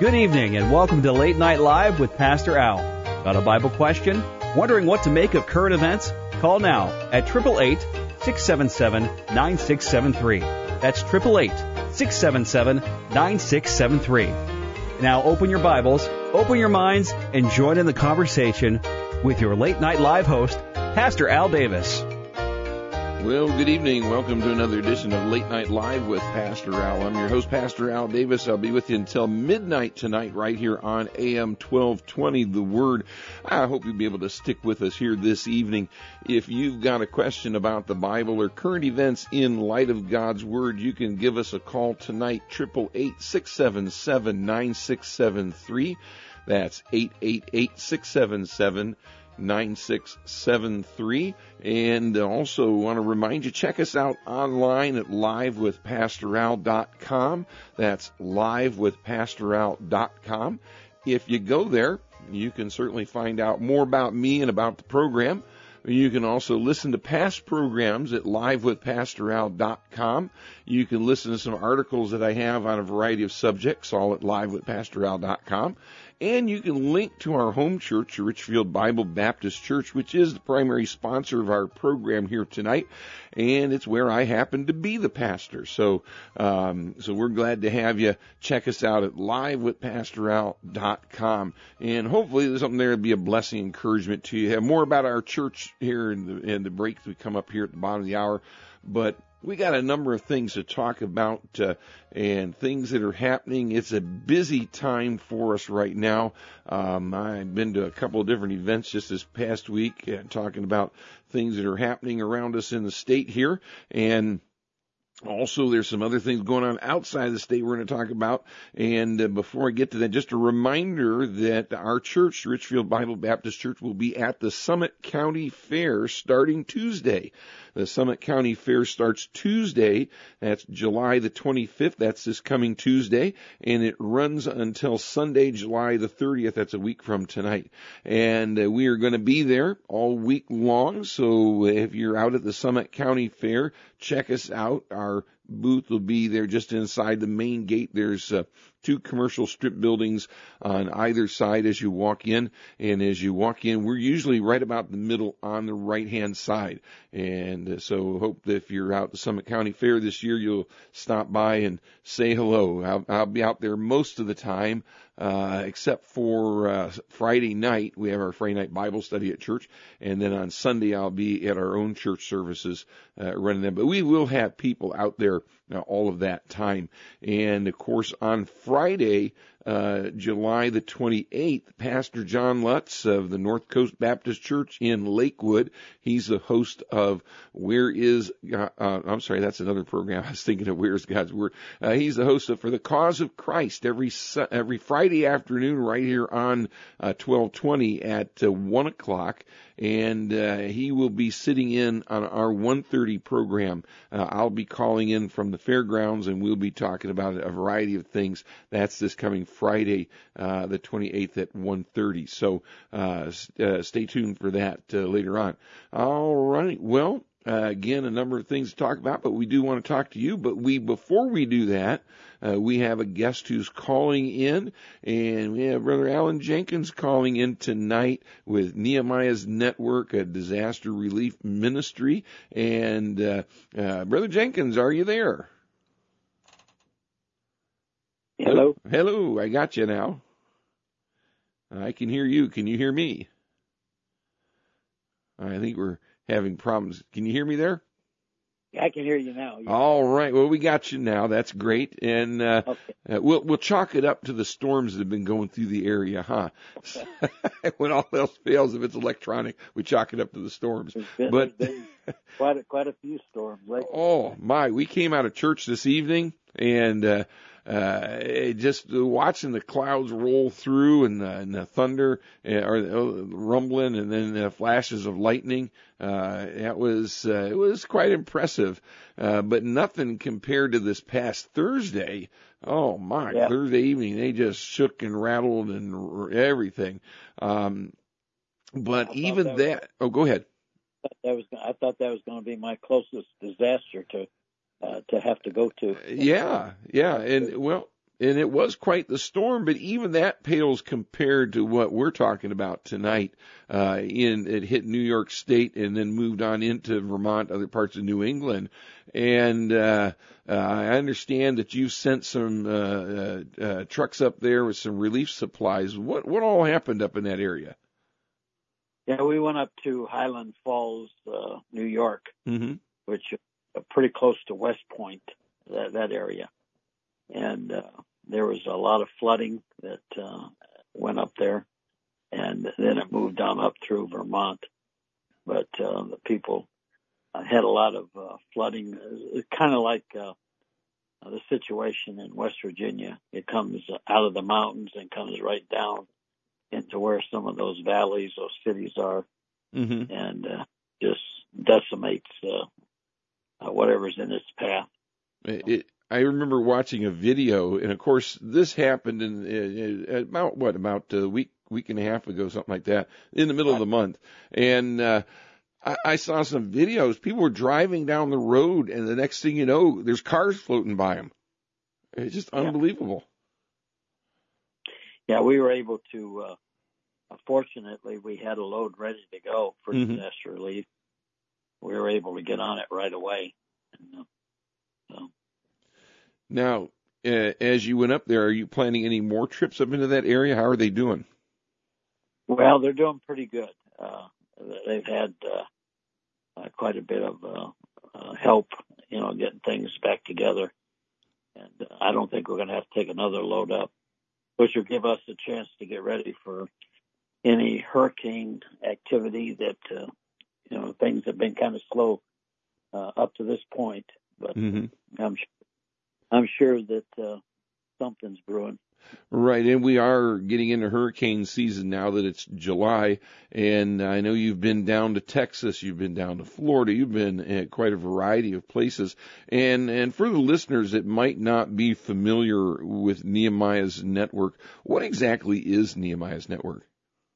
Good evening and welcome to Late Night Live with Pastor Al. Got a Bible question? Wondering what to make of current events? Call now at 888-677-9673. That's 888-677-9673. Now open your Bibles, open your minds, and join in the conversation with your Late Night Live host, Pastor Al Davis. Well, good evening. Welcome to another edition of Late Night Live with Pastor Al. I'm your host, Pastor Al Davis. I'll be with you until midnight tonight right here on AM 1220, The Word. I hope you'll be able to stick with us here this evening. If you've got a question about the Bible or current events in light of God's Word, you can give us a call tonight, 888-677-9673. That's 888-677-9673. 9673. And also want to remind you, check us out online at livewithpastoral.com. That's livewithpastoral.com. If you go there, you can certainly find out more about me and about the program. You can also listen to past programs at livewithpastoral.com. You can listen to some articles that I have on a variety of subjects, all at livewithpastoral.com. And you can link to our home church, Richfield Bible Baptist Church, which is the primary sponsor of our program here tonight. And it's where I happen to be the pastor. So we're glad to have you check us out at livewithpastoral.com. And hopefully there's something there to be a blessing, encouragement to you. Have more about our church here in the breaks we come up here at the bottom of the hour. But we got a number of things to talk about and things that are happening. It's a busy time for us right now. I've been to a couple of different events just this past week talking about things that are happening around us in the state here. And also, there's some other things going on outside the state we're going to talk about. And before I get to that, just a reminder that our church, Richfield Bible Baptist Church, will be at the Summit County Fair starting Tuesday. The Summit County Fair starts Tuesday. That's July the 25th. That's this coming Tuesday. And it runs until Sunday, July the 30th. That's a week from tonight. And we are going to be there all week long. So if you're out at the Summit County Fair, check us out. Our booth will be there just inside the main gate. There's two commercial strip buildings on either side as you walk in. And as you walk in, we're usually right about the middle on the right-hand side. And so hope that if you're out at the Summit County Fair this year, you'll stop by and say hello. I'll be out there most of the time, except for Friday night. We have our Friday night Bible study at church. And then on Sunday, I'll be at our own church services running them. But we will have people out there all of that time. And, of course, on Friday, July the 28th, Pastor John Lutz of the North Coast Baptist Church in Lakewood, he's the host of that's another program. I was thinking of Where's God's Word. He's the host of For the Cause of Christ every Friday afternoon right here on 1220 at 1 o'clock. And he will be sitting in on our 1:30 program. I'll be calling in from the fairgrounds, and we'll be talking about a variety of things. That's this coming Friday, the 28th at 1:30. So stay tuned for that later on. All right. Well, again, a number of things to talk about, but we do want to talk to you. But before we do that, we have a guest who's calling in, and we have Brother Alan Jenkins calling in tonight with Nehemiah's Network, a disaster relief ministry. And Brother Jenkins, are you there? Hello. Hello, I got you now. I can hear you. Can you hear me? I think we're having problems. Can you hear me there? I can hear you now. All right. Well, we got you now. That's great. And we'll chalk it up to the storms that have been going through the area, huh? When all else fails, if it's electronic, we chalk it up to the storms. There's been quite a few storms lately. Oh, my. We came out of church this evening, and just watching the clouds roll through and the thunder or rumbling and then flashes of lightning. It was quite impressive, but nothing compared to this past Thursday. Oh my! Yeah. Thursday evening, they just shook and rattled and everything. But even that. Oh, go ahead. I thought that was going to be my closest disaster to have to go to. Yeah, and well, And it was quite the storm, but even that pales compared to what we're talking about tonight. It hit New York State and then moved on into Vermont, other parts of New England. And I understand that you sent some trucks up there with some relief supplies. What all happened up in that area? Yeah, we went up to Highland Falls, New York, Mm-hmm. which is pretty close to West Point, that area. And there was a lot of flooding that went up there, and then it moved on up through Vermont. But the people had a lot of flooding. It's kind of like the situation in West Virginia. It comes out of the mountains and comes right down into where some of those valleys, those cities are, Mm-hmm. and just decimates whatever's in its path. I remember watching a video, and of course, this happened in about a week and a half ago, something like that, in the middle of the month. And I saw some videos. People were driving down the road, and the next thing you know, there's cars floating by them. It's just unbelievable. Yeah, we were able to. Fortunately, we had a load ready to go for Mm-hmm. disaster relief. We were able to get on it right away. And, Now, as you went up there, are you planning any more trips up into that area? How are they doing? well, they're doing pretty good. They've had quite a bit of help, getting things back together. And I don't think we're going to have to take another load up, which will give us a chance to get ready for any hurricane activity that, things have been kind of slow up to this point. But Mm-hmm. I'm sure that something's brewing. Right, and we are getting into hurricane season now that it's July, and I know you've been down to Texas, you've been down to Florida, you've been at quite a variety of places. And for the listeners that might not be familiar with Nehemiah's Network, what exactly is Nehemiah's Network?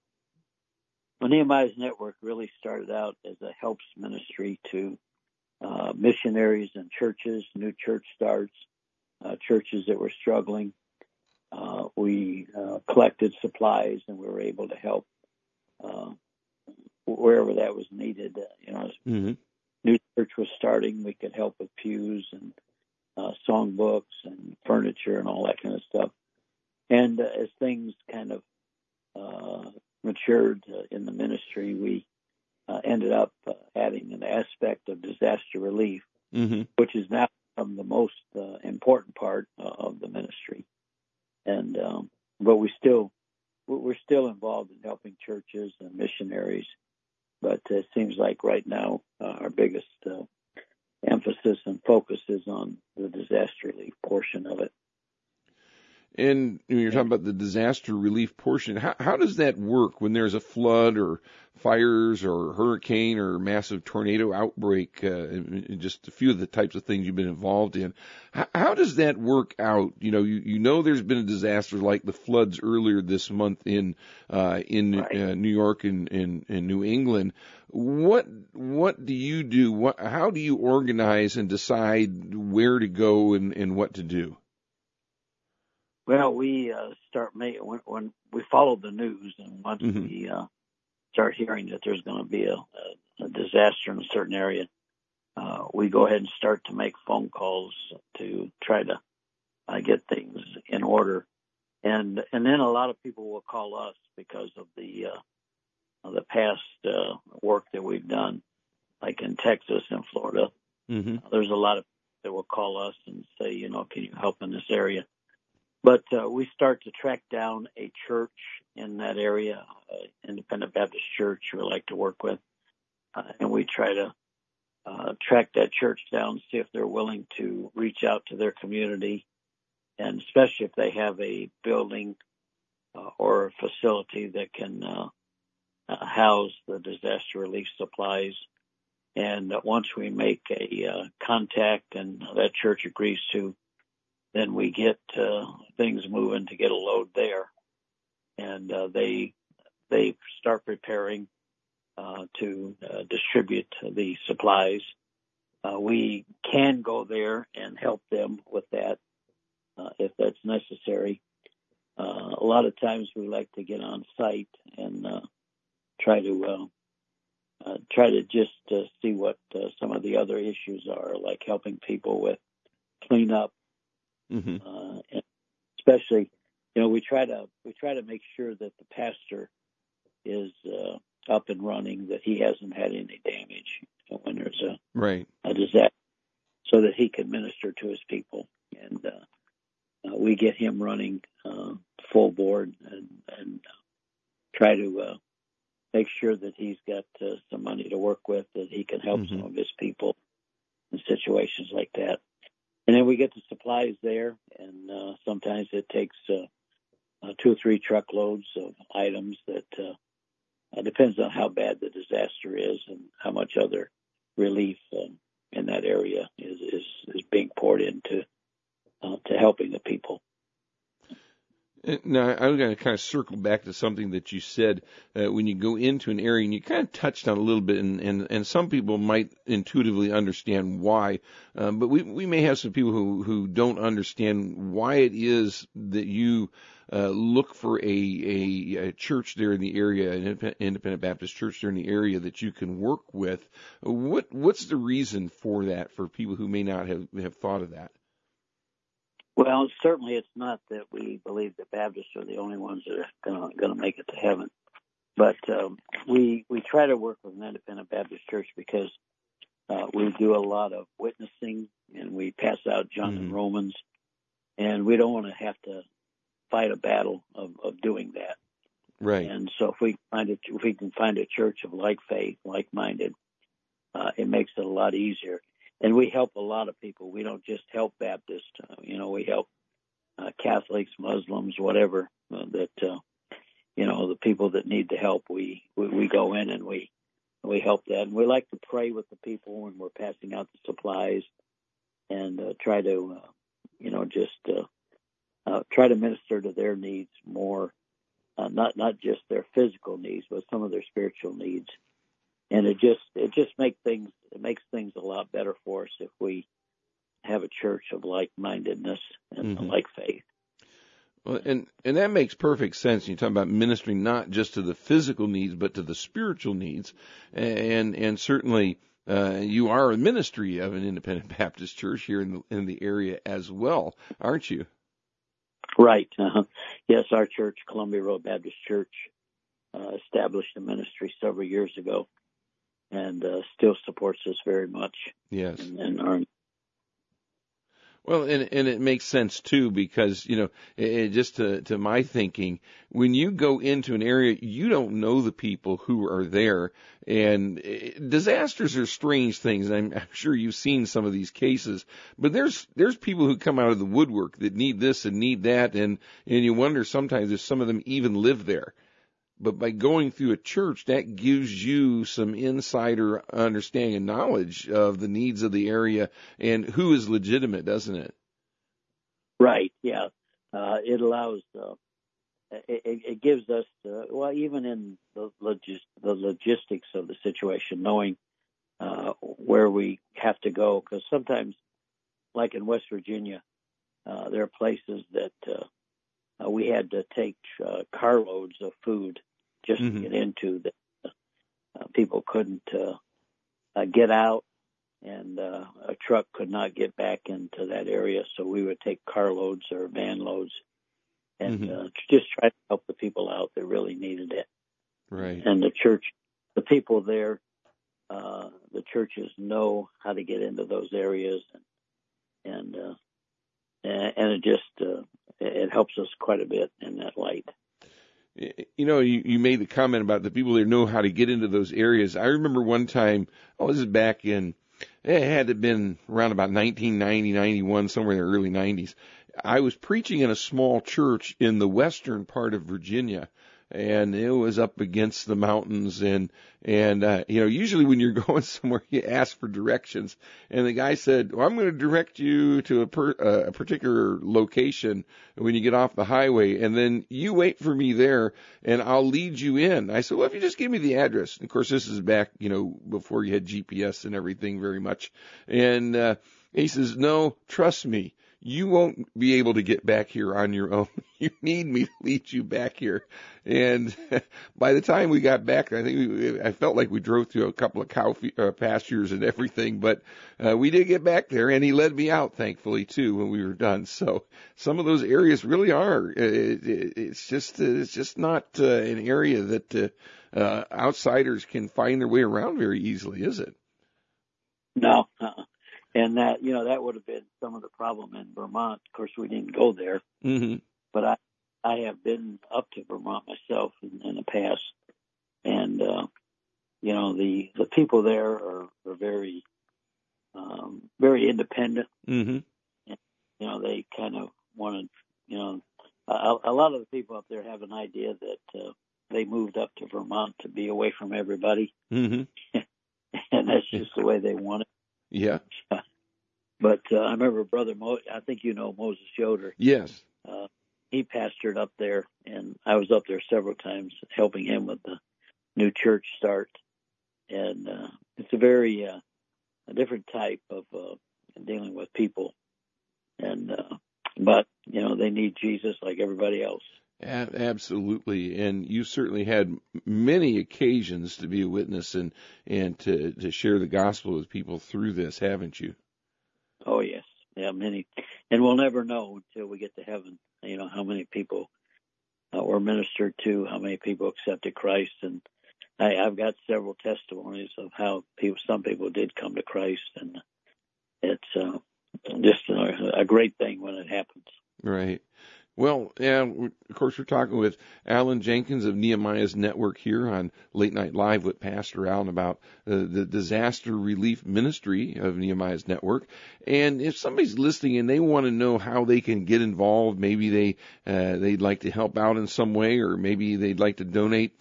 Well, Nehemiah's Network really started out as a helps ministry to missionaries and churches, new church starts, churches that were struggling. We collected supplies, and we were able to help wherever that was needed. As Mm-hmm. new church was starting, we could help with pews and songbooks and furniture and all that kind of stuff. And as things kind of matured in the ministry, we ended up adding an aspect of disaster relief, Mm-hmm. which is now the most important part of the ministry. And but we're still involved in helping churches and missionaries. But it seems like right now our biggest emphasis and focus is on the disaster relief portion of it. And when you're talking about the disaster relief portion, how does that work when there's a flood or fires or hurricane or massive tornado outbreak, just a few of the types of things you've been involved in? How does that work out? You know there's been a disaster like the floods earlier this month in New York and New England. What do you do? How do you organize and decide where to go and what to do? Well, we start making when we follow the news, and once Mm-hmm. we start hearing that there's going to be a disaster in a certain area, we go ahead and start to make phone calls to try to get things in order, and then a lot of people will call us because of the past work that we've done, like in Texas and Florida. Mm-hmm. There's a lot of people that will call us and say, can you help in this area? But we start to track down a church in that area, Independent Baptist Church we like to work with, and we try to track that church down, see if they're willing to reach out to their community, and especially if they have a building or a facility that can house the disaster relief supplies. And once we make a contact and that church agrees to, then we get things moving to get a load there, and they start preparing to distribute the supplies. We can go there and help them with that, if that's necessary. A lot of times we like to get on site and try to just see what some of the other issues are, like helping people with cleanup, Mm-hmm. and especially, we try to make sure that the pastor is up and running, that he hasn't had any damage when there's a disaster, so that he can minister to his people. And we get him running full board and try to make sure that he's got some money to work with, that he can help some of his people in situations like that. And then we get the supplies there, and sometimes it takes 2 or 3 truckloads of items that depends on how bad the disaster is and how much other relief in that area is being poured into to helping the people. Now, I'm going to kind of circle back to something that you said when you go into an area, and you kind of touched on a little bit, and some people might intuitively understand why, but we may have some people who don't understand why it is that you look for a church there in the area, an independent Baptist church there in the area that you can work with. What's the reason for that, for people who may not have thought of that? Well, certainly it's not that we believe that Baptists are the only ones that are going to make it to heaven. But we try to work with an independent Baptist church because we do a lot of witnessing, and we pass out John and Romans, and we don't want to have to fight a battle of doing that. Right. And so if we can find a church of like faith, like-minded, it makes it a lot easier. And we help a lot of people. We don't just help Baptists. We help Catholics, Muslims, whatever, that, the people that need the help, we go in and we help that. And we like to pray with the people when we're passing out the supplies, and try to, try to minister to their needs more, not just their physical needs, but some of their spiritual needs. And it makes things a lot better for us if we have a church of like-mindedness and like faith. Well, and that makes perfect sense. You talk about ministering not just to the physical needs, but to the spiritual needs. And certainly you are a ministry of an independent Baptist church here in the area as well, aren't you? Right. Yes, our church, Columbia Road Baptist Church, established a ministry several years ago, and still supports us very much. Yes. Well, and it makes sense too, because, just to my thinking, when you go into an area, you don't know the people who are there, and disasters are strange things, and I'm sure you've seen some of these cases, but there's people who come out of the woodwork that need this and need that, and you wonder sometimes if some of them even live there. But by going through a church, that gives you some insider understanding and knowledge of the needs of the area and who is legitimate, doesn't it? Right, yeah. It allows, it gives us, even in the logistics of the situation, knowing where we have to go. Because sometimes, like in West Virginia, there are places that we had to take carloads of food just to get into that people couldn't get out, and a truck could not get back into that area. So we would take carloads or van loads and just try to help the people out that really needed it. Right. And the church, the people there, the churches know how to get into those areas, and it just it helps us quite a bit in that light. You made the comment about the people that know how to get into those areas. I remember one time, this is back in, it had to have been around about 1990, 91, somewhere in the early 90s. I was preaching in a small church in the western part of Virginia, and it was up against the mountains, and usually when you're going somewhere, you ask for directions, and the guy said, I'm going to direct you to a particular location when you get off the highway, and then you wait for me there, and I'll lead you in. I said, well, if you just give me the address. And of course, this is back, before you had GPS and everything very much, and he says, no, trust me. you won't be able to get back here on your own. You need me to lead you back here. And by the time we got back, I felt like we drove through a couple of cow pastures and everything, but we did get back there, and he led me out, thankfully, too, when we were done. So some of those areas really are. It's just not an area that outsiders can find their way around very easily, is it? No. And that, that would have been some of the problem in Vermont. Of course, we didn't go there, but I have been up to Vermont myself in the past, and the people there are very very independent. And, they kind of want to, a lot of the people up there have an idea that they moved up to Vermont to be away from everybody, and that's just the way they want it. Yeah. But I remember Brother I think Moses Yoder. Yes. He pastored up there, and I was up there several times helping him with the new church start. And it's a very a different type of dealing with people. And but they need Jesus like everybody else. Absolutely, and you certainly had many occasions to be a witness and to share the gospel with people through this, haven't you? Oh yes, yeah, many, and we'll never know until we get to heaven. How many people were ministered to, how many people accepted Christ, and I've got several testimonies of how some people did come to Christ, and it's just a great thing when it happens. Right. Well, yeah, of course, we're talking with Alan Jenkins of Nehemiah's Network here on Late Night Live with Pastor Alan about the disaster relief ministry of Nehemiah's Network. And if somebody's listening and they want to know how they can get involved, maybe they'd like to help out in some way, or maybe they'd like to donate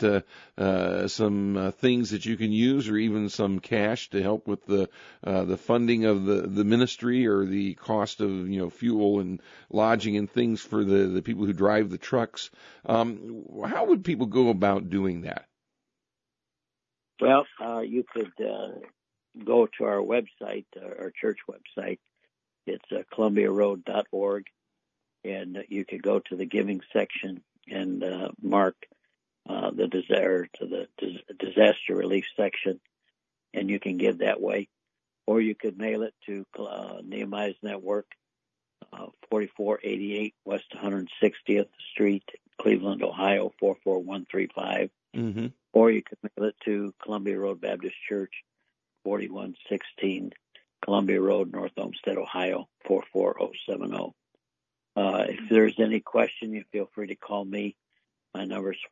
some things that you can use, or even some cash to help with the funding of the ministry, or the cost of fuel and lodging and things for the people who drive the trucks. How would people go about doing that? Well, you could go to our website, our church website. It's columbiaroad.org, and you could go to the giving section and mark the disaster relief section, and you can give that way. Or you could mail it to Nehemiah's Network, 4488 West 160th Street, Cleveland, Ohio, 44135. Or you could mail it to Columbia Road Baptist Church, 4116 Columbia Road, North Olmsted, Ohio, 44070. If there's any question, you feel free to call me. My number is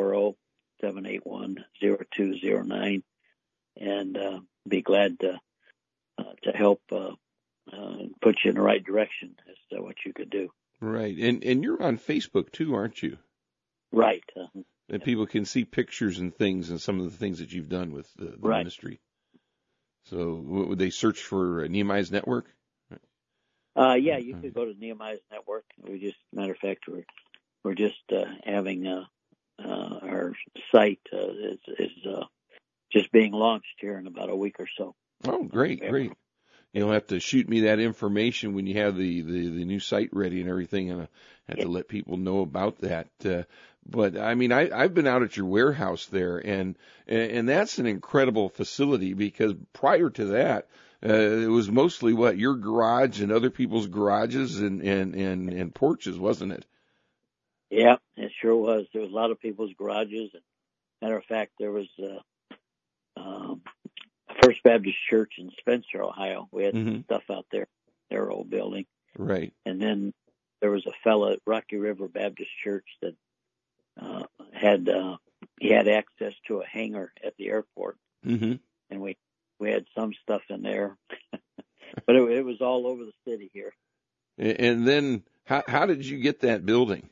440-781-0209, and be glad to help put you in the right direction as to what you could do. Right. And you're on Facebook too, aren't you? Right. And people can see pictures and things and some of the things that you've done with the ministry. So would they search for Nehemiah's Network? Yeah, you could go to Nehemiah's Network. Matter of fact, we're just having our site is just being launched here in about a week or so. Oh, great. You'll have to shoot me that information when you have the new site ready and everything, and I have to let people know about that. But I mean, I've been out at your warehouse there, and that's an incredible facility, because prior to that, it was mostly your garage and other people's garages and porches, wasn't it? Yeah, it sure was. There was a lot of people's garages. Matter of fact, there was First Baptist Church in Spencer, Ohio. We had stuff out there, their old building. Right. And then there was a fella at Rocky River Baptist Church that had access to a hangar at the airport. And we had some stuff in there. But it was all over the city here. And then how did you get that building?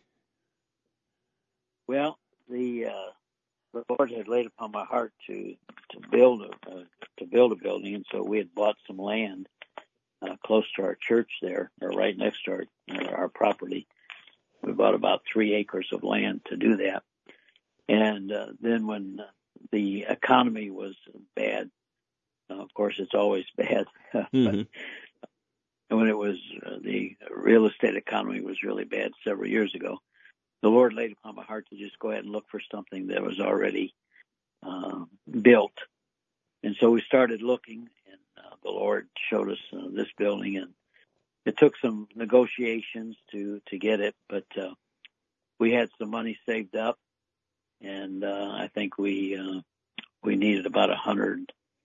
Well, the Lord had laid upon my heart to build a building, and so we had bought some land close to our church there, or right next to our property. We bought about 3 acres of land to do that. And then when the economy was bad, of course it's always bad, and when it was the real estate economy was really bad several years ago, the Lord laid upon my heart to just go ahead and look for something that was already built. And so we started looking, and the Lord showed us this building, and it took some negotiations to get it, but we had some money saved up, and I think we needed about $100,000,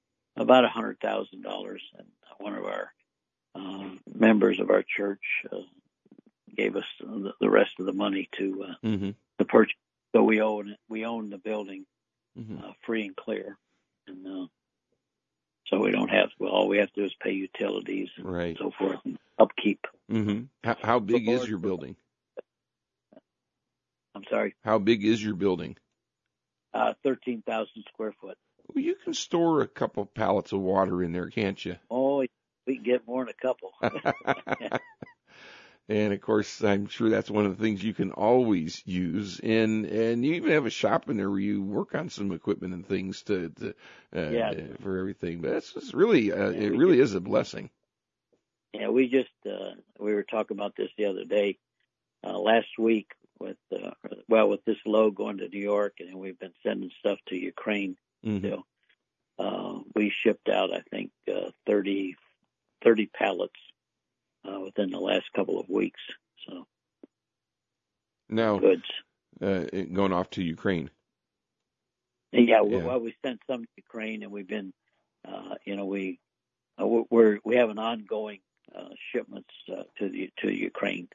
and one of our members of our church gave us the rest of the money to purchase. So we own the building free and clear, and so we don't have. Well, all we have to do is pay utilities and so forth, and upkeep. How big is your building? I'm sorry. How big is your building? 13,000 square foot. Well, you can store a couple pallets of water in there, can't you? Oh, we can get more than a couple. And of course, I'm sure that's one of the things you can always use. And you even have a shop in there where you work on some equipment and things for everything. But it's just really, it really is a blessing. Yeah, we were talking about this the other day, last week with this load going to New York, and we've been sending stuff to Ukraine still. We shipped out, I think, 30 pallets within the last couple of weeks. So now goods going off to Ukraine. Yeah, well, we sent some to Ukraine, and we've been, we have an ongoing shipments to Ukraine.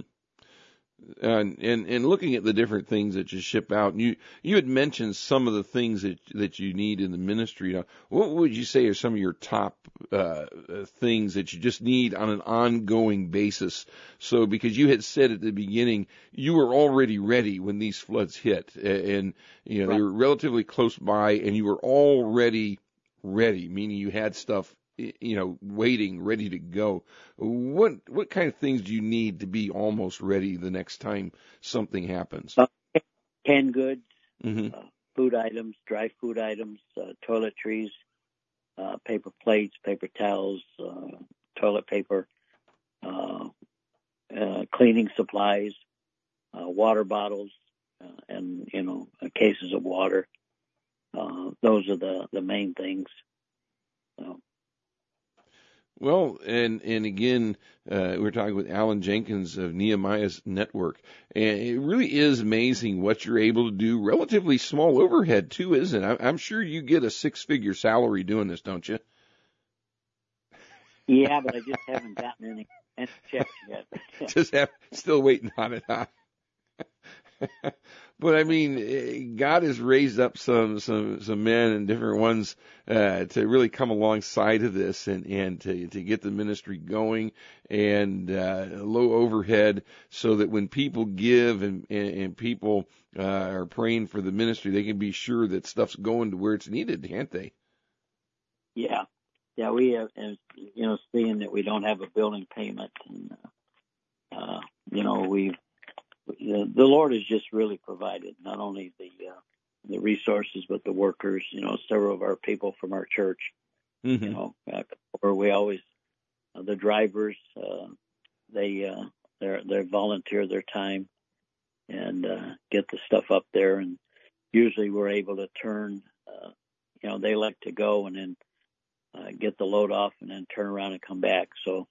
And looking at the different things that you ship out, you had mentioned some of the things that you need in the ministry. Now, what would you say are some of your top things that you just need on an ongoing basis? So, because you had said at the beginning you were already ready when these floods hit, and they were relatively close by, and you were already ready, meaning you had stuff waiting, ready to go. What kind of things do you need to be almost ready the next time something happens? Canned goods, food items, dry food items, toiletries, paper plates, paper towels, toilet paper, cleaning supplies, water bottles, and cases of water. Those are the main things. So. Well, and again, we're talking with Alan Jenkins of Nehemiah's Network, and it really is amazing what you're able to do. Relatively small overhead too, isn't it? I'm sure you get a 6-figure salary doing this, don't you? Yeah, but I just haven't gotten any checks yet. Still waiting on it, huh? But I mean, God has raised up some men and different ones to really come alongside of this and to get the ministry going, and low overhead, so that when people give and people are praying for the ministry, they can be sure that stuff's going to where it's needed, can't they? Yeah, we have, and seeing that we don't have a building payment, and the Lord has just really provided not only the resources, but the workers. Several of our people from our church, where we always, the drivers, they volunteer their time and get the stuff up there, and usually we're able to turn. They like to go and then get the load off and then turn around and come back. So.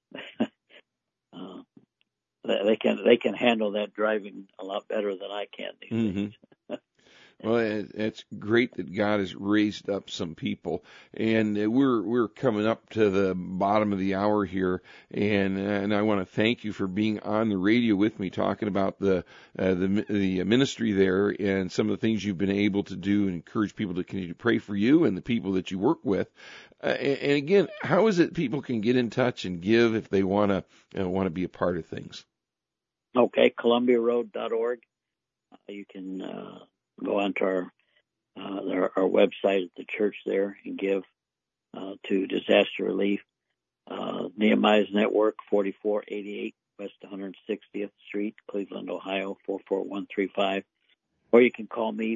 They can handle that driving a lot better than I can these days. Well, it's great that God has raised up some people, and we're coming up to the bottom of the hour here, and I want to thank you for being on the radio with me, talking about the ministry there and some of the things you've been able to do, and encourage people to continue to pray for you and the people that you work with. And again, how is it people can get in touch and give if they want to be a part of things? Okay, ColumbiaRoad.org. You can go onto our website at the church there and give to disaster relief. Nehemiah's Network, 4488 West 160th Street, Cleveland, Ohio, 44135. Or you can call me,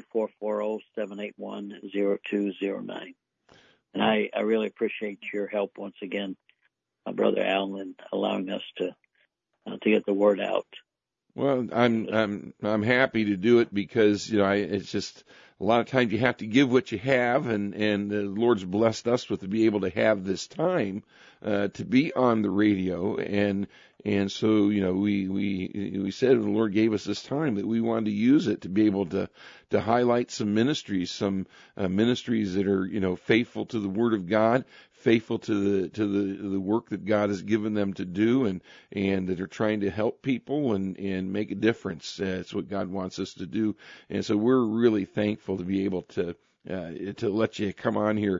440-781-0209. And I really appreciate your help once again Brother Al and allowing us to get the word out. Well, I'm happy to do it because, it's just a lot of times you have to give what you have, and the Lord's blessed us with to be able to have this time to be on the radio, and so we said the Lord gave us this time that we wanted to use it to be able to highlight some ministries that are faithful to the Word of God, faithful to the work that God has given them to do, and that are trying to help people and make a difference. It's what God wants us to do, and so we're really thankful to be able to let you come on here.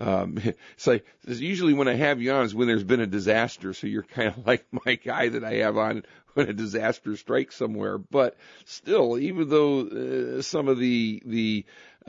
So usually when I have you on is when there's been a disaster, so you're kind of like my guy that I have on when a disaster strikes somewhere. But still, even though some of the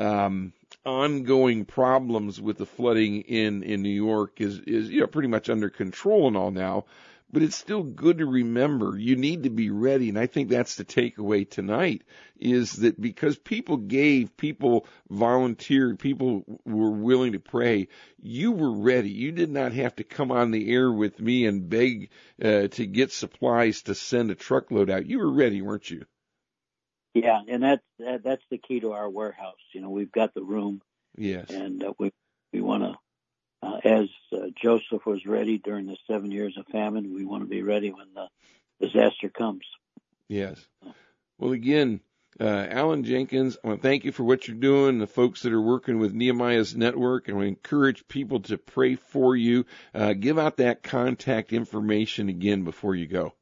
ongoing problems with the flooding in New York is pretty much under control and all now, but it's still good to remember you need to be ready. And I think that's the takeaway tonight, is that because people gave, people volunteered, people were willing to pray, you were ready. You did not have to come on the air with me and beg to get supplies to send a truckload out. You were ready, weren't you? Yeah, and that's the key to our warehouse. We've got the room. Yes. And we want to, as Joseph was ready during the 7 years of famine, we want to be ready when the disaster comes. Yes. Well, again, Alan Jenkins, I want to thank you for what you're doing, the folks that are working with Nehemiah's Network, and we encourage people to pray for you. Give out that contact information again before you go.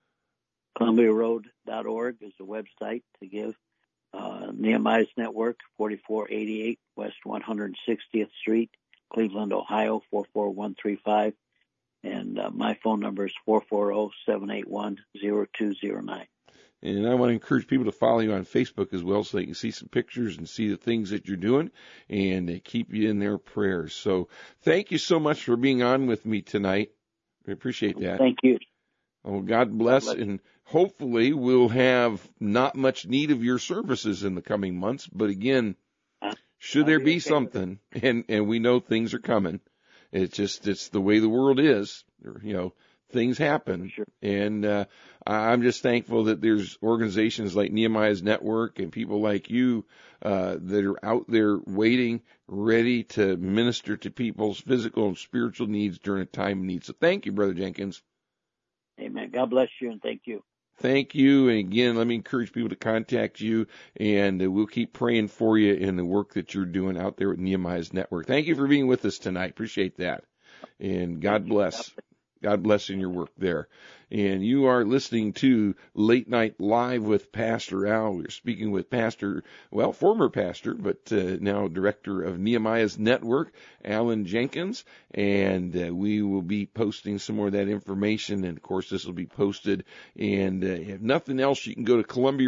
ColumbiaRoad.org is the website to give. Nehemiah's Network, 4488 West 160th Street, Cleveland, Ohio, 44135. And my phone number is 440-781-0209. And I want to encourage people to follow you on Facebook as well so they can see some pictures and see the things that you're doing, and they keep you in their prayers. So thank you so much for being on with me tonight. I appreciate that. Thank you. Oh, God bless, and hopefully we'll have not much need of your services in the coming months. But again, should there be something, and we know things are coming, it's the way the world is, things happen. Sure. And I'm just thankful that there's organizations like Nehemiah's Network and people like you that are out there waiting, ready to minister to people's physical and spiritual needs during a time of need. So thank you, Brother Jenkins. Amen. God bless you, and thank you. Thank you. And again, let me encourage people to contact you, and we'll keep praying for you in the work that you're doing out there with Nehemiah's Network. Thank you for being with us tonight. Appreciate that. And God bless. God bless in your work there. And you are listening to Late Night Live with Pastor Al. We're speaking with former pastor, but now director of Nehemiah's Network, Alan Jenkins. And we will be posting some more of that information. And, of course, this will be posted. And if nothing else, you can go to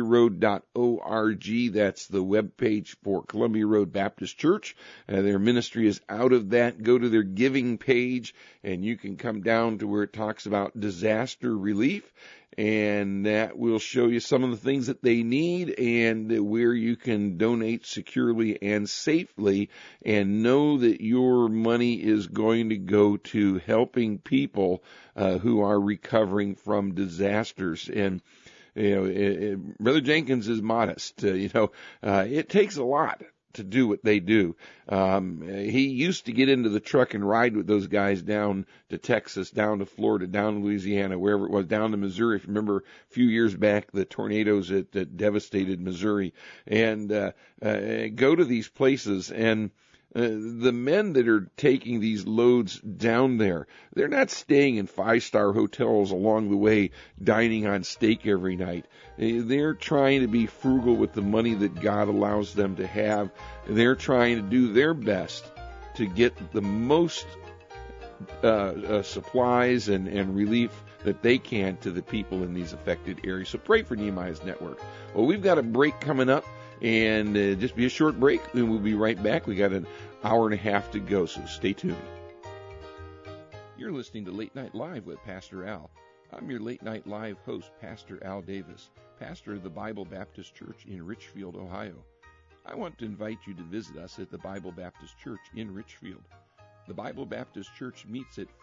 ColumbiaRoad.org. That's the webpage for Columbia Road Baptist Church. Their ministry is out of that. Go to their giving page, and you can come down to where it talks about disaster relief, and that will show you some of the things that they need and where you can donate securely and safely, and know that your money is going to go to helping people who are recovering from disasters. And Brother Jenkins is modest. It takes a lot to do what they do. He used to get into the truck and ride with those guys down to Texas, down to Florida, down to Louisiana, wherever it was, down to Missouri. If you remember a few years back, the tornadoes that devastated Missouri, and go to these places. And the men that are taking these loads down there, they're not staying in 5-star hotels along the way, dining on steak every night. They're trying to be frugal with the money that God allows them to have. They're trying to do their best to get the most supplies and relief that they can to the people in these affected areas. So pray for Nehemiah's Network. Well, we've got a break coming up, and just be a short break, and we'll be right back. We got an hour and a half to go, so stay tuned. You're listening to Late Night Live with Pastor Al. I'm your Late Night Live host, Pastor Al Davis, pastor of the Bible Baptist Church in Richfield, Ohio. I want to invite you to visit us at the Bible Baptist Church in Richfield. The Bible Baptist Church meets at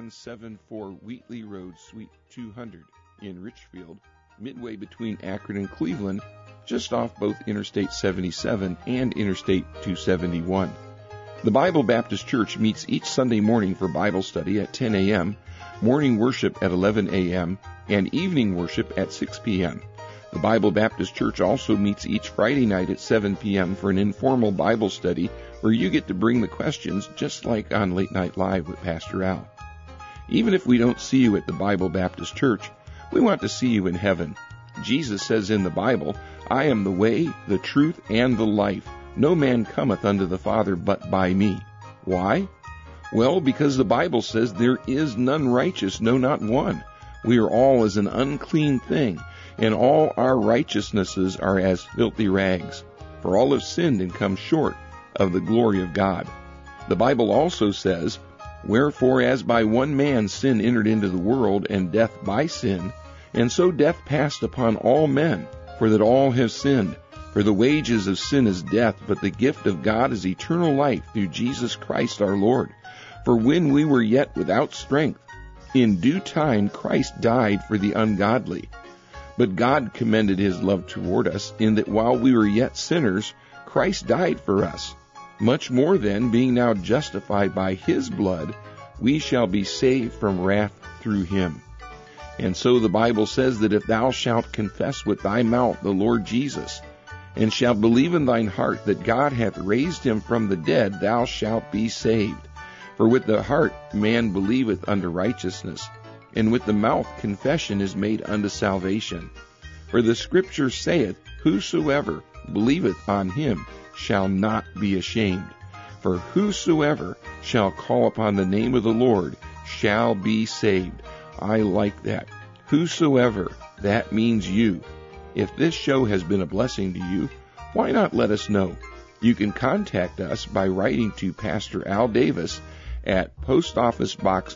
4174 Wheatley Road, Suite 200 in Richfield, midway between Akron and Cleveland, just off both Interstate 77 and Interstate 271. The Bible Baptist Church meets each Sunday morning for Bible study at 10 a.m., morning worship at 11 a.m., and evening worship at 6 p.m. The Bible Baptist Church also meets each Friday night at 7 p.m. for an informal Bible study where you get to bring the questions just like on Late Night Live with Pastor Al. Even if we don't see you at the Bible Baptist Church, we want to see you in heaven. Jesus says in the Bible, "I am the way, the truth, and the life. No man cometh unto the Father but by me." Why? Well, because the Bible says there is none righteous, no, not one. We are all as an unclean thing, and all our righteousnesses are as filthy rags. For all have sinned and come short of the glory of God. The Bible also says, "Wherefore as by one man sin entered into the world, and death by sin, and so death passed upon all men, for that all have sinned. For the wages of sin is death, but the gift of God is eternal life through Jesus Christ our Lord. For when we were yet without strength, in due time Christ died for the ungodly. But God commended his love toward us, in that while we were yet sinners, Christ died for us. Much more then, being now justified by his blood, we shall be saved from wrath through him." And so the Bible says that if thou shalt confess with thy mouth the Lord Jesus, and shalt believe in thine heart that God hath raised him from the dead, thou shalt be saved. For with the heart man believeth unto righteousness, and with the mouth confession is made unto salvation. For the Scripture saith, "Whosoever believeth on him shall not be ashamed. For whosoever shall call upon the name of the Lord shall be saved." I like that. Whosoever, that means you. If this show has been a blessing to you, why not let us know? You can contact us by writing to Pastor Al Davis at Post Office Box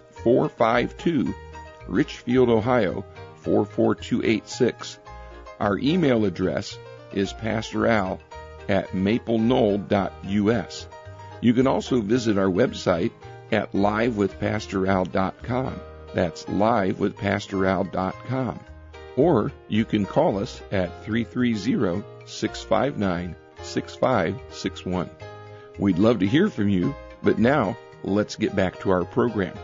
452, Richfield, Ohio 44286. Our email address is pastoral@mapleknoll.us. You can also visit our website at livewithpastoral.com. That's livewithpastoral.com. Or you can call us at 330-659-6561. We'd love to hear from you, but now let's get back to our program.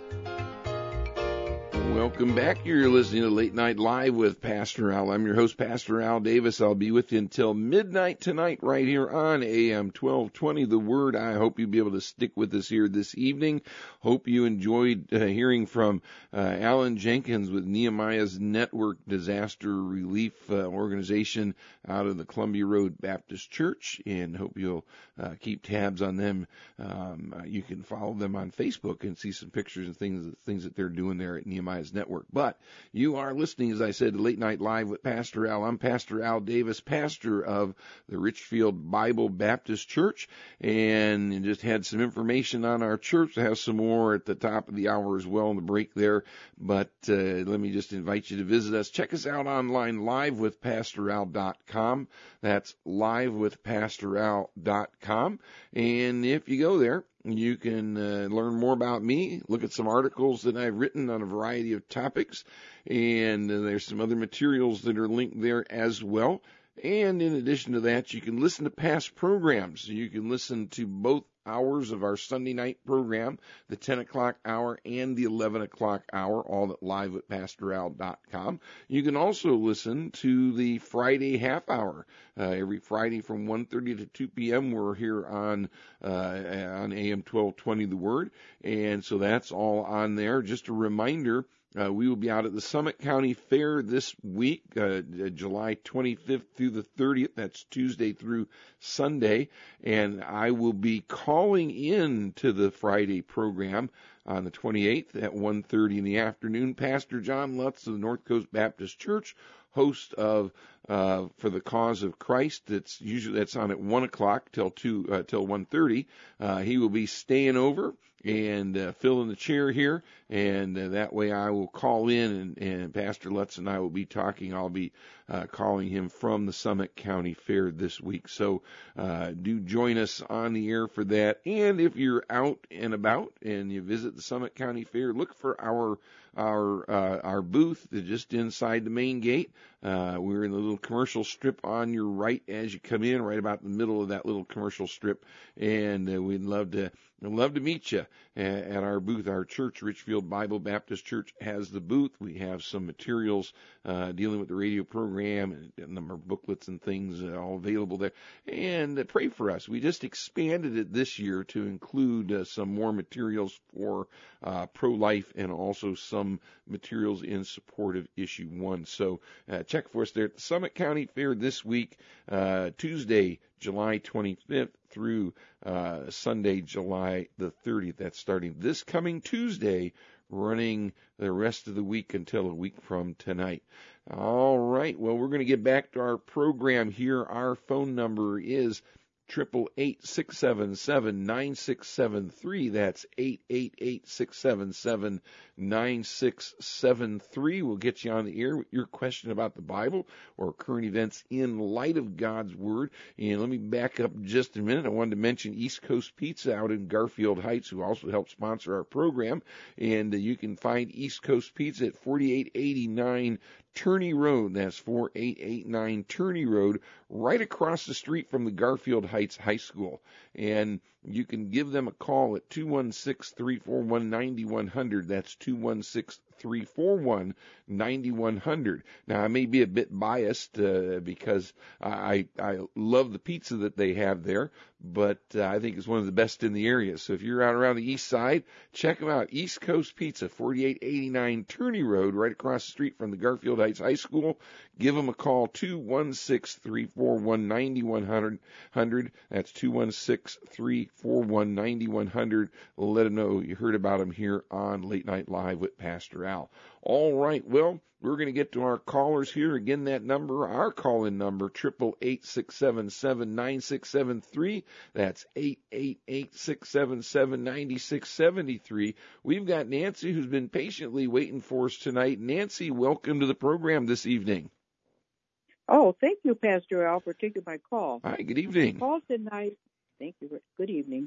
Welcome back. You're listening to Late Night Live with Pastor Al. I'm your host, Pastor Al Davis. I'll be with you until midnight tonight right here on AM 1220, The Word. I hope you'll be able to stick with us here this evening. Hope you enjoyed hearing from Alan Jenkins with Nehemiah's Network Disaster Relief Organization out of the Columbia Road Baptist Church, and hope you'll keep tabs on them. You can follow them on Facebook and see some pictures and things that they're doing there at Nehemiah's Network. But you are listening, as I said, to Late Night Live with Pastor Al. I'm Pastor Al Davis, pastor of the Richfield Bible Baptist Church, and just had some information on our church. I have some more at the top of the hour as well in the break there, but let me just invite you to visit us. Check us out online, livewithpastoral.com. That's livewithpastoral.com, and if you go there, you can learn more about me, look at some articles that I've written on a variety of topics, and there's some other materials that are linked there as well. And in addition to that, you can listen to past programs. You can listen to both hours of our Sunday night program, the 10 o'clock hour and the 11 o'clock hour, all at livewithpastoral.com. You can also listen to the Friday half hour. Every Friday from 1:30 to 2 p.m. we're here on AM 1220 The Word, and so that's all on there. Just a reminder, we will be out at the Summit County Fair this week, July 25th through the 30th. That's Tuesday through Sunday. And I will be calling in to the Friday program on the 28th at 1:30 in the afternoon. Pastor John Lutz of the North Coast Baptist Church, host of For the Cause of Christ. That's on at 1 o'clock till 1:30. He will be staying over, and fill in the chair here, and that way I will call in, and Pastor Lutz and I will be talking. I'll be calling him from the Summit County Fair this week. So do join us on the air for that. And if you're out and about and you visit the Summit County Fair, look for our booth just inside the main gate. We're in the little commercial strip on your right as you come in, right about the middle of that little commercial strip, and we'd love to meet you at our booth. Our church, Richfield Bible Baptist Church, has the booth. We have some materials dealing with the radio program and a number of booklets and things all available there. And pray for us. We just expanded it this year to include some more materials for pro-life and also some materials in support of Issue 1. So check for us there at the Summit County Fair this week, Tuesday, July 25th through Sunday, July the 30th. That's starting this coming Tuesday, running the rest of the week until a week from tonight. All right. Well, we're going to get back to our program here. Our phone number is 888-677-9673. That's 888-677-9673. We'll get you on the air with your question about the Bible or current events in light of God's Word. And let me back up just a minute. I wanted to mention East Coast Pizza out in Garfield Heights, who also helped sponsor our program. And you can find East Coast Pizza at 4889 Turney Road. That's 4889 Turney Road, right across the street from the Garfield Heights High School. And you can give them a call at 216-341-9100. That's 216-341-9100. Now, I may be a bit biased because I love the pizza that they have there, but I think it's one of the best in the area. So if you're out around the east side, check them out. East Coast Pizza, 4889 Turney Road, right across the street from the Garfield Heights High School. Give them a call, 216-341-9100. That's 216-341-9100. Let them know you heard about them here on Late Night Live with Pastor Al. All right, well, we're going to get to our callers here. Again, that number, our call-in number, 888-677-9673. That's 888-677-9673. We've got Nancy, who's been patiently waiting for us tonight. Nancy, welcome to the program this evening. Oh, thank you, Pastor Al, for taking my call. Hi, good evening. Call tonight. Thank you. Good evening.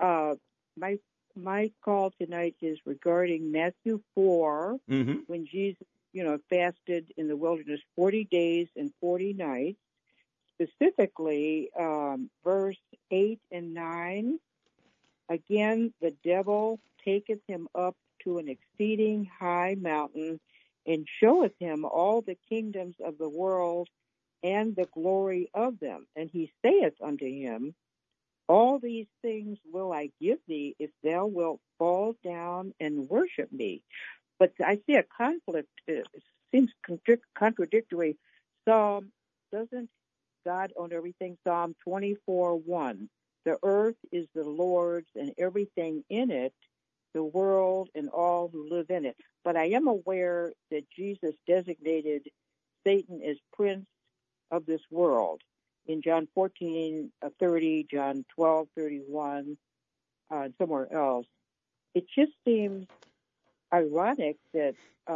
My call tonight is regarding Matthew 4, when Jesus, fasted in the wilderness 40 days and 40 nights, specifically verse 8 and 9. Again, the devil taketh him up to an exceeding high mountain and showeth him all the kingdoms of the world and the glory of them. And he saith unto him, all these things will I give thee if thou wilt fall down and worship me. But I see a conflict. It seems contradictory. Doesn't God own everything? Psalm 24:1. The earth is the Lord's and everything in it, the world and all who live in it. But I am aware that Jesus designated Satan as prince of this world in John 14:30, John 12:31, and somewhere else. It just seems ironic that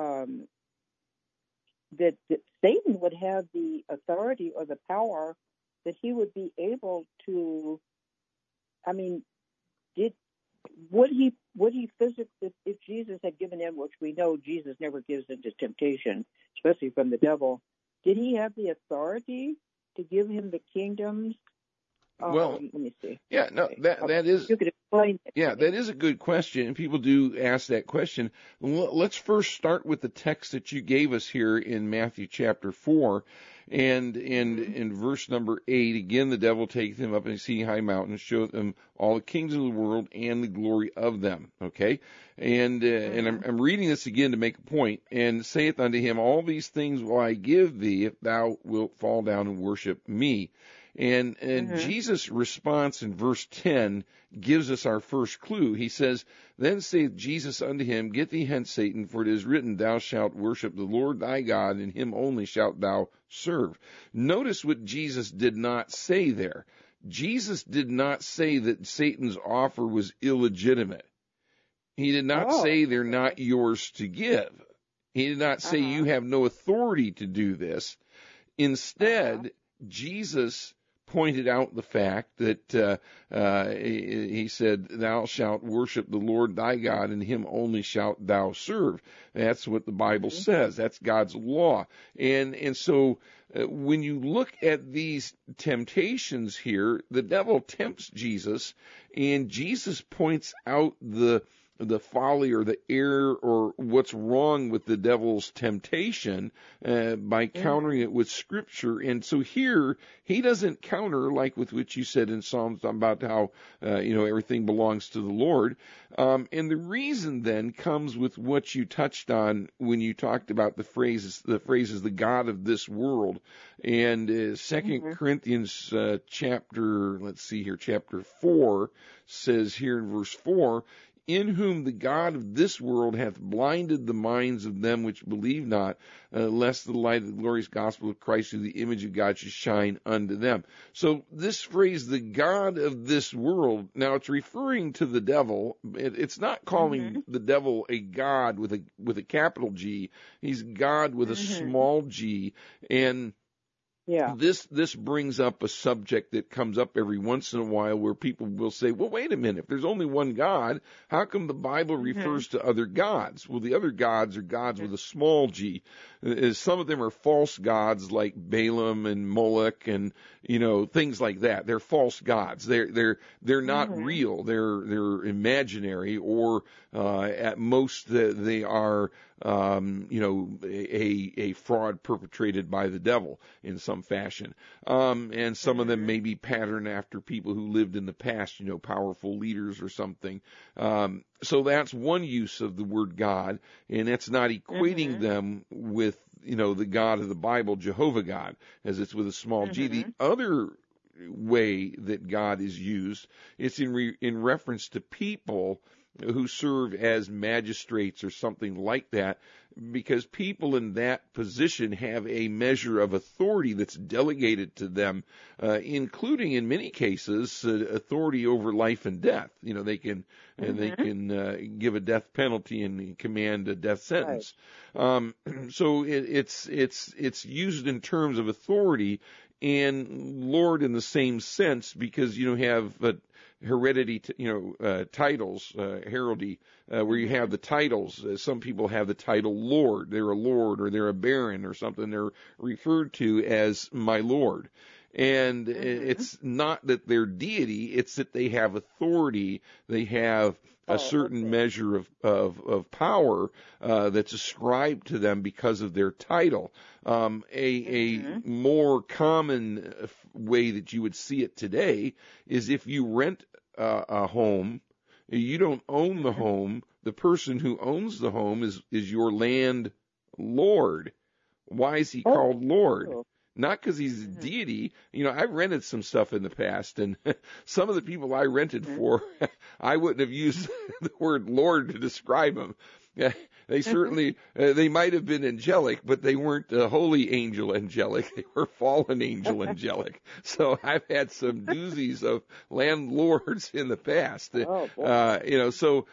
that Satan would have the authority or the power that he would be able to. I mean, would he physically, if Jesus had given in, which we know Jesus never gives into temptation, especially from the devil, did he have the authority to give him the kingdoms? Well, let me see. Yeah, no, that is. You could explain it. Yeah, that is a good question, and people do ask that question. Let's first start with the text that you gave us here in Matthew chapter 4, and in verse number 8, again, the devil taketh him up and exceeding high mountain, showeth him all the kings of the world and the glory of them. Okay, and I'm reading this again to make a point, and saith unto him, all these things will I give thee if thou wilt fall down and worship me. And Jesus' response in verse 10 gives us our first clue. He says, then saith Jesus unto him, get thee hence, Satan, for it is written, thou shalt worship the Lord thy God, and him only shalt thou serve. Notice what Jesus did not say there. Jesus did not say that Satan's offer was illegitimate. He did not say they're not yours to give. He did not say you have no authority to do this. Instead, Jesus pointed out the fact that he said, "Thou shalt worship the Lord thy God, and him only shalt thou serve." That's what the Bible says. That's God's law. And so when you look at these temptations here, the devil tempts Jesus, and Jesus points out the folly or the error or what's wrong with the devil's temptation by countering it with Scripture. And so here, he doesn't counter like with which you said in Psalms about how, everything belongs to the Lord. And the reason then comes with what you touched on when you talked about the phrases, the God of this world. And 2 Corinthians chapter 4 says here in verse 4, "In whom the God of this world hath blinded the minds of them which believe not, lest the light of the glorious gospel of Christ through the image of God should shine unto them." So this phrase, the God of this world, now it's referring to the devil. It's not calling the devil a God with a capital G. He's God with a small g. And this brings up a subject that comes up every once in a while where people will say, well, wait a minute, if there's only one God, how come the Bible refers to other gods? Well, the other gods are gods with a small g. Some of them are false gods like Balaam and Moloch and, things like that. They're false gods. They're not real. They're imaginary, or at most they are a fraud perpetrated by the devil in some fashion. And some of them may be patterned after people who lived in the past, powerful leaders or something. So that's one use of the word God, and that's not equating them with, the God of the Bible, Jehovah God, as it's with a small g. The other way that God is used, it's in reference to people who serve as magistrates or something like that, because people in that position have a measure of authority that's delegated to them, including in many cases authority over life and death. They can give a death penalty and command a death sentence. Right. So it's used in terms of authority and Lord in the same sense, because you have heredity, titles, heraldry, where you have the titles. Some people have the title Lord. They're a lord, or they're a baron or something. They're referred to as my Lord. And it's not that they're deity, it's that they have authority. They have a certain measure of power that's ascribed to them because of their title. A more common way that you would see it today is if you rent a home, you don't own the home. The person who owns the home is your landlord. Why is he called Lord? Not because he's a deity. I've rented some stuff in the past, and some of the people I rented for, I wouldn't have used the word Lord to describe them. They certainly, they might have been angelic, but they weren't holy angel angelic. They were fallen angel angelic. So I've had some doozies of landlords in the past. So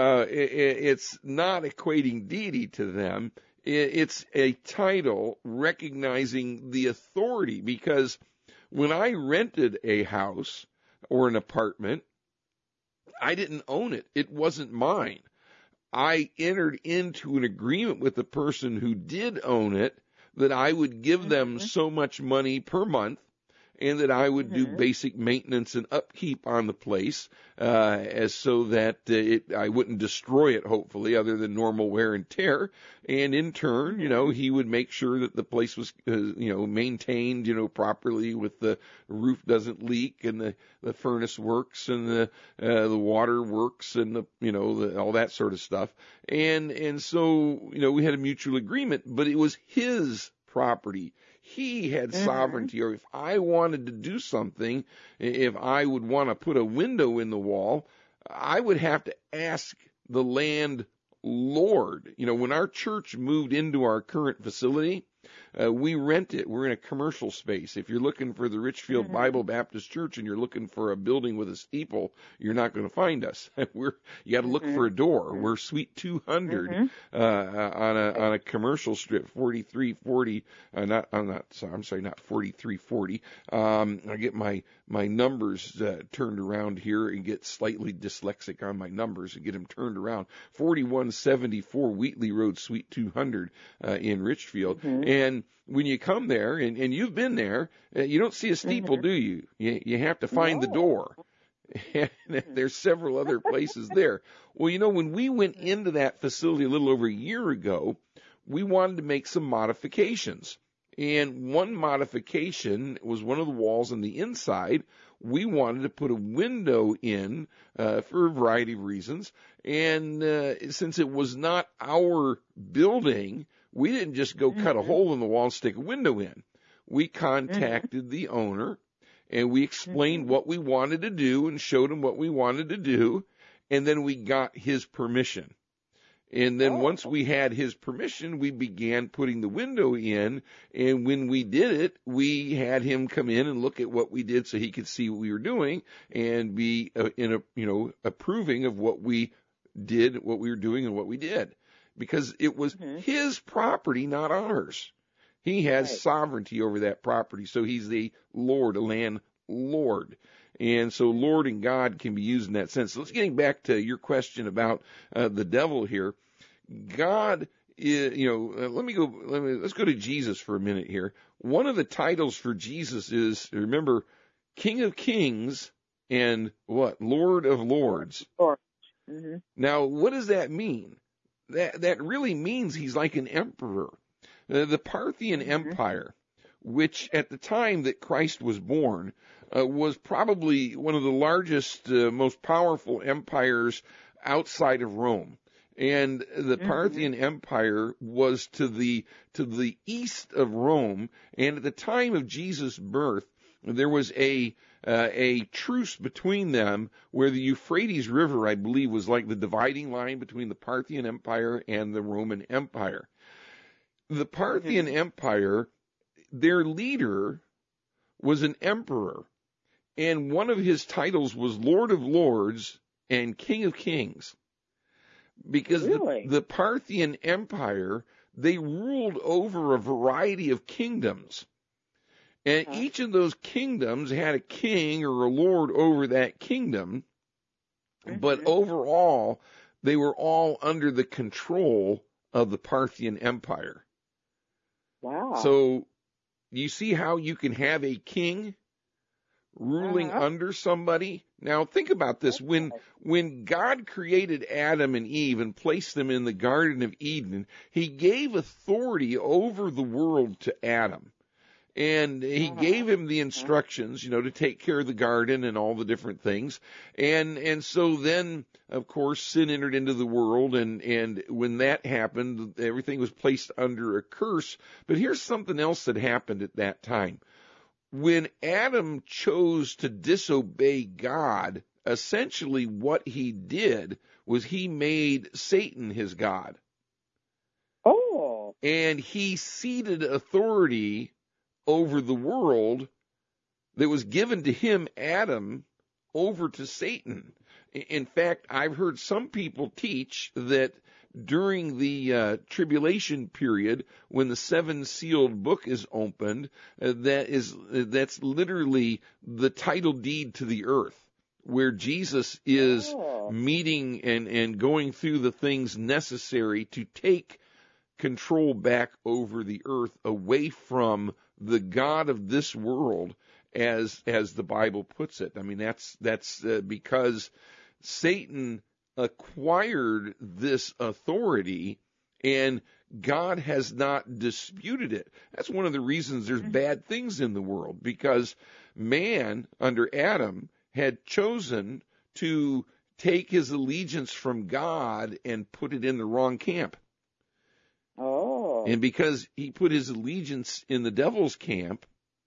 it's not equating deity to them. It's a title recognizing the authority, because when I rented a house or an apartment, I didn't own it. It wasn't mine. I entered into an agreement with the person who did own it that I would give them so much money per month, and that I would do basic maintenance and upkeep on the place, as so that I wouldn't destroy it, hopefully, other than normal wear and tear. And in turn, he would make sure that the place was, maintained, properly, with the roof doesn't leak, and the furnace works, and the water works, and all that sort of stuff. And so, we had a mutual agreement, but it was his property. He had sovereignty, or if I wanted to do something, if I would want to put a window in the wall, I would have to ask the landlord. When our church moved into our current facility, We rent it. We're in a commercial space. If you're looking for the Richfield Bible Baptist Church and you're looking for a building with a steeple, you're not going to find us. You got to look for a door. We're Suite 200 on a commercial strip, 4340. Not 4340. I get my numbers turned around here and get slightly dyslexic on my numbers and get them turned around. 4174 Wheatley Road, Suite 200 in Richfield. And when you come there, and you've been there, you don't see a steeple, do you? You have to find the door. And there's several other places there. Well, when we went into that facility a little over a year ago, we wanted to make some modifications. And one modification was one of the walls on the inside. We wanted to put a window in for a variety of reasons. And since it was not our building, we didn't just go cut a hole in the wall and stick a window in. We contacted the owner, and we explained what we wanted to do and showed him what we wanted to do. And then we got his permission. And then once we had his permission, we began putting the window in. And when we did it, we had him come in and look at what we did so he could see what we were doing and be approving of what we did, what we were doing and what we did. Because it was his property, not ours. He has sovereignty over that property. So he's the Lord, a landlord. And so Lord and God can be used in that sense. So let's getting back to your question about the devil here. God is, let's go to Jesus for a minute here. One of the titles for Jesus is, remember, King of Kings and what? Lord of Lords. Now, what does that mean? That really means he's like an emperor. The Parthian Empire, which at the time that Christ was born, was probably one of the largest, most powerful empires outside of Rome. And the Parthian Empire was to the east of Rome. And at the time of Jesus' birth, there was a truce between them where the Euphrates River, I believe, was like the dividing line between the Parthian Empire and the Roman Empire. The Parthian Empire, their leader was an emperor. And one of his titles was Lord of Lords and King of Kings. Because the Parthian Empire, they ruled over a variety of kingdoms. And each of those kingdoms had a king or a lord over that kingdom. But overall, they were all under the control of the Parthian Empire. Wow. So you see how you can have a king ruling under somebody? Now think about this. When God created Adam and Eve and placed them in the Garden of Eden, he gave authority over the world to Adam. And he gave him the instructions, to take care of the garden and all the different things. And so then, of course, sin entered into the world. And when that happened, everything was placed under a curse. But here's something else that happened at that time. When Adam chose to disobey God, essentially what he did was he made Satan his God. Oh. And he ceded authority over the world that was given to him, Adam, over to Satan. In fact, I've heard some people teach that during the tribulation period, when the seven sealed book is opened, that's literally the title deed to the earth, where Jesus is meeting and going through the things necessary to take control back over the earth away from the God of this world, as the Bible puts it. I mean, that's because Satan acquired this authority, and God has not disputed it. That's one of the reasons there's bad things in the world, because man, under Adam, had chosen to take his allegiance from God and put it in the wrong camp. Oh. And because he put his allegiance in the devil's camp,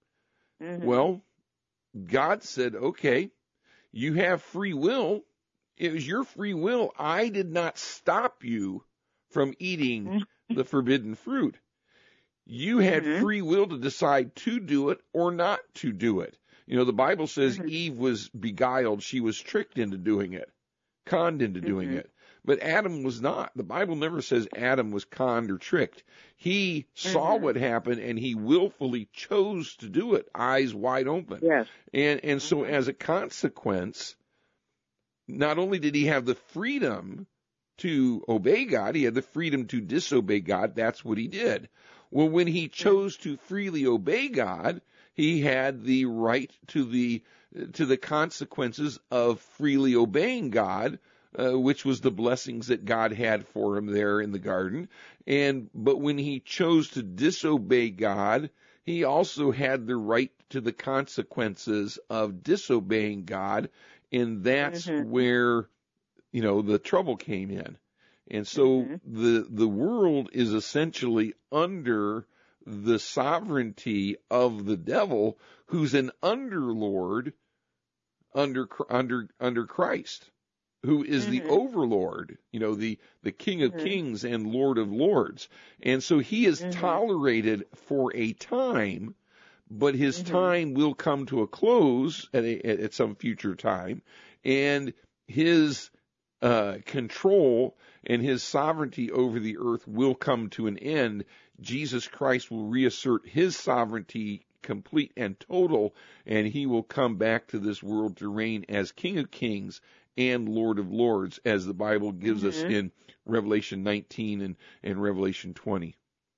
well, God said, okay, you have free will. It was your free will. I did not stop you from eating the forbidden fruit. You had free will to decide to do it or not to do it. You know, the Bible says Eve was beguiled. She was tricked into doing it, conned into doing it. But Adam was not. The Bible never says Adam was conned or tricked. He saw what happened, and he willfully chose to do it, eyes wide open. Yes. And so as a consequence, not only did he have the freedom to obey God, he had the freedom to disobey God. That's what he did. Well, when he chose to freely obey God, he had the right to the consequences of freely obeying God, which was the blessings that God had for him there in the garden. But when he chose to disobey God, he also had the right to the consequences of disobeying God, and that's where, you know, the trouble came in. And so the world is essentially under the sovereignty of the devil, who's an underlord under Christ, who is the overlord, you know, the King of Kings and Lord of Lords. And so he is tolerated for a time, but his time will come to a close at some future time, and his control and his sovereignty over the earth will come to an end. Jesus Christ will reassert his sovereignty complete and total, and he will come back to this world to reign as King of Kings and Lord of Lords, as the Bible gives us in Revelation 19 and Revelation 20.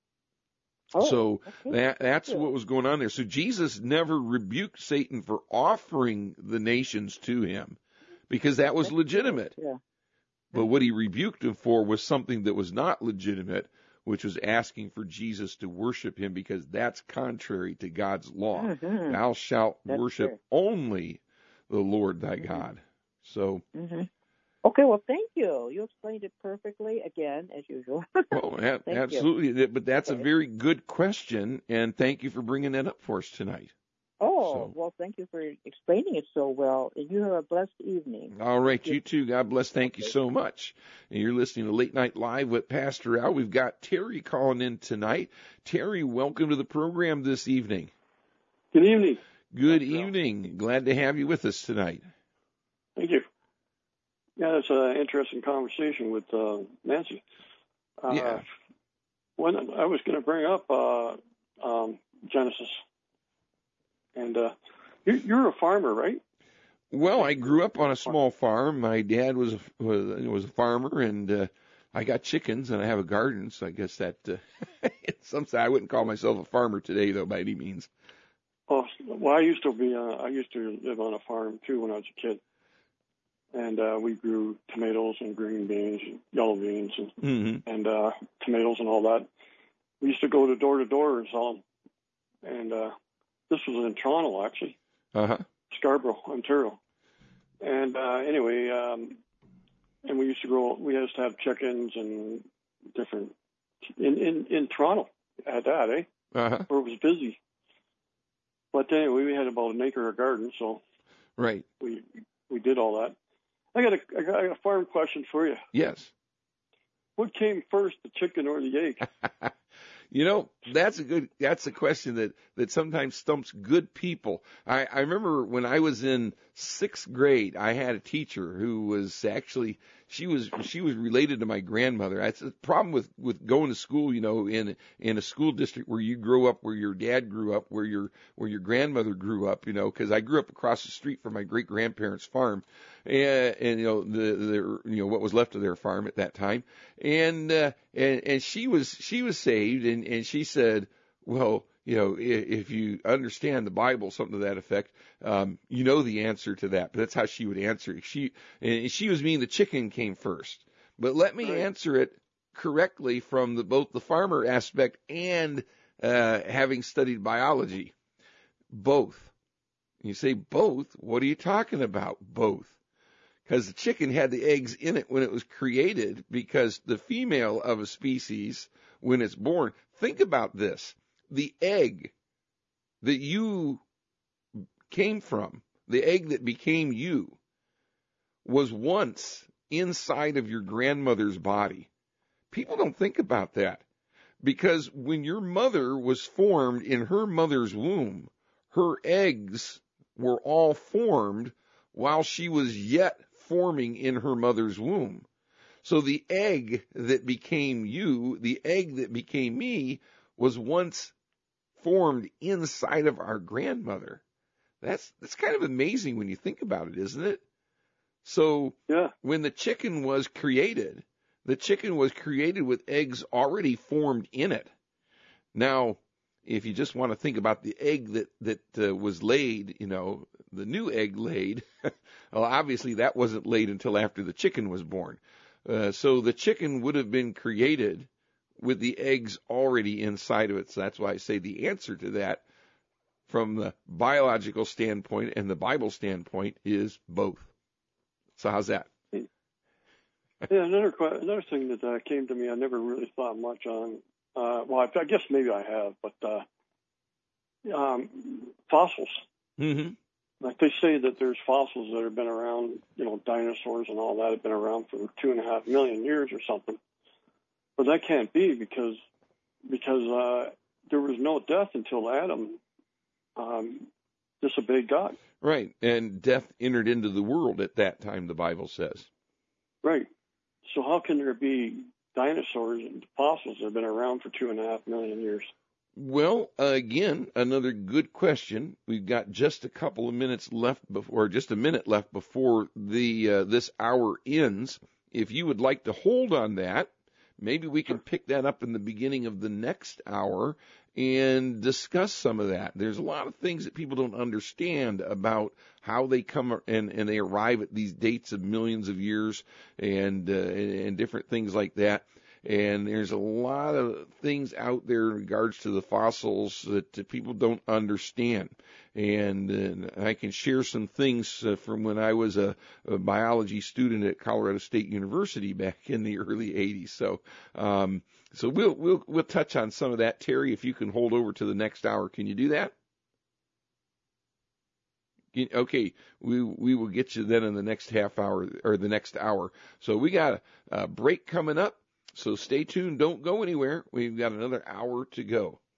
So that's what was going on there. So Jesus never rebuked Satan for offering the nations to him, because that was legitimate. Yeah. But what he rebuked him for was something that was not legitimate, which was asking for Jesus to worship him, because that's contrary to God's law. Thou shalt worship only the Lord thy God. So. Okay, well, thank you. You explained it perfectly, again, as usual. Well, absolutely. But that's a very good question, and thank you for bringing that up for us tonight. Well, thank you for explaining it so well. And you have a blessed evening. All right, you too. God bless. Thank you so much. And you're listening to Late Night Live with Pastor Al. We've got Terry calling in tonight. Terry, welcome to the program this evening. Good evening. Good evening. Glad to have you with us tonight. Thank you. Yeah, that's an interesting conversation with Nancy. When I was going to bring up Genesis, and you're a farmer, right? Well, I grew up on a small farm. My dad was a farmer, and I got chickens, and I have a garden. So I guess that something. I wouldn't call myself a farmer today, though, by any means. Oh, well, I used to live on a farm too when I was a kid. And we grew tomatoes and green beans and yellow beans and tomatoes and all that. We used to go to door and sell them. And this was in Toronto, actually, Scarborough, Ontario. And anyway, and we used to have chickens and different in Toronto at that, where it was busy. But anyway, we had about an acre of garden, so right, we did all that. I got a farm question for you. Yes. What came first, the chicken or the egg? You know, that's a question that sometimes stumps good people. I remember when I was in 6th grade, I had a teacher who was actually, she was related to my grandmother. That's the problem with going to school, you know, in a school district where you grow up, where your dad grew up, where your grandmother grew up, you know, because I grew up across the street from my great grandparents' farm, and you know the what was left of their farm at that time, and she was saved, and she said, well, you know, if you understand the Bible, something to that effect, you know the answer to that. But that's how she would answer it. She was meaning the chicken came first. But let me answer it correctly from both the farmer aspect and having studied biology. Both. You say both? What are you talking about? Both. Because the chicken had the eggs in it when it was created, because the female of a species, when it's born, think about this. The egg that you came from, the egg that became you, was once inside of your grandmother's body. People don't think about that. Because when your mother was formed in her mother's womb, her eggs were all formed while she was yet forming in her mother's womb. So the egg that became you, the egg that became me, was once formed inside of our grandmother. That's kind of amazing when you think about it, isn't it? So when the chicken was created with eggs already formed in it. Now, if you just want to think about the egg that was laid, the new egg laid, well, obviously that wasn't laid until after the chicken was born. So the chicken would have been created with the eggs already inside of it. So that's why I say the answer to that from the biological standpoint and the Bible standpoint is both. So how's that? Yeah, another thing that came to me, I never really thought much on. Well, I guess maybe I have, but fossils. Mm-hmm. Like they say that there's fossils that have been around, dinosaurs and all that have been around for 2.5 million years or something. But that can't be because there was no death until Adam disobeyed God. Right, and death entered into the world at that time, the Bible says. Right. So how can there be dinosaurs and fossils that have been around for 2.5 million years? Well, again, another good question. We've got just a couple of minutes left before, just a minute left before this hour ends. If you would like to hold on that, maybe we can pick that up in the beginning of the next hour and discuss some of that. There's a lot of things that people don't understand about how they come and they arrive at these dates of millions of years and different things like that. And there's a lot of things out there in regards to the fossils that people don't understand. And I can share some things from when I was a biology student at Colorado State University back in the early 80s. So we'll touch on some of that. Terry, if you can hold over to the next hour, can you do that? Okay, we will get you then in the next half hour or the next hour. So we got a break coming up. So stay tuned. Don't go anywhere. We've got another hour to go.